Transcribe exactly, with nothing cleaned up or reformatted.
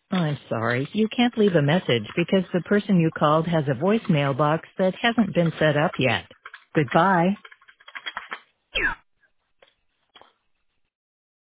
I'm sorry, you can't leave a message because the person you called has a voicemail box that hasn't been set up yet. Goodbye.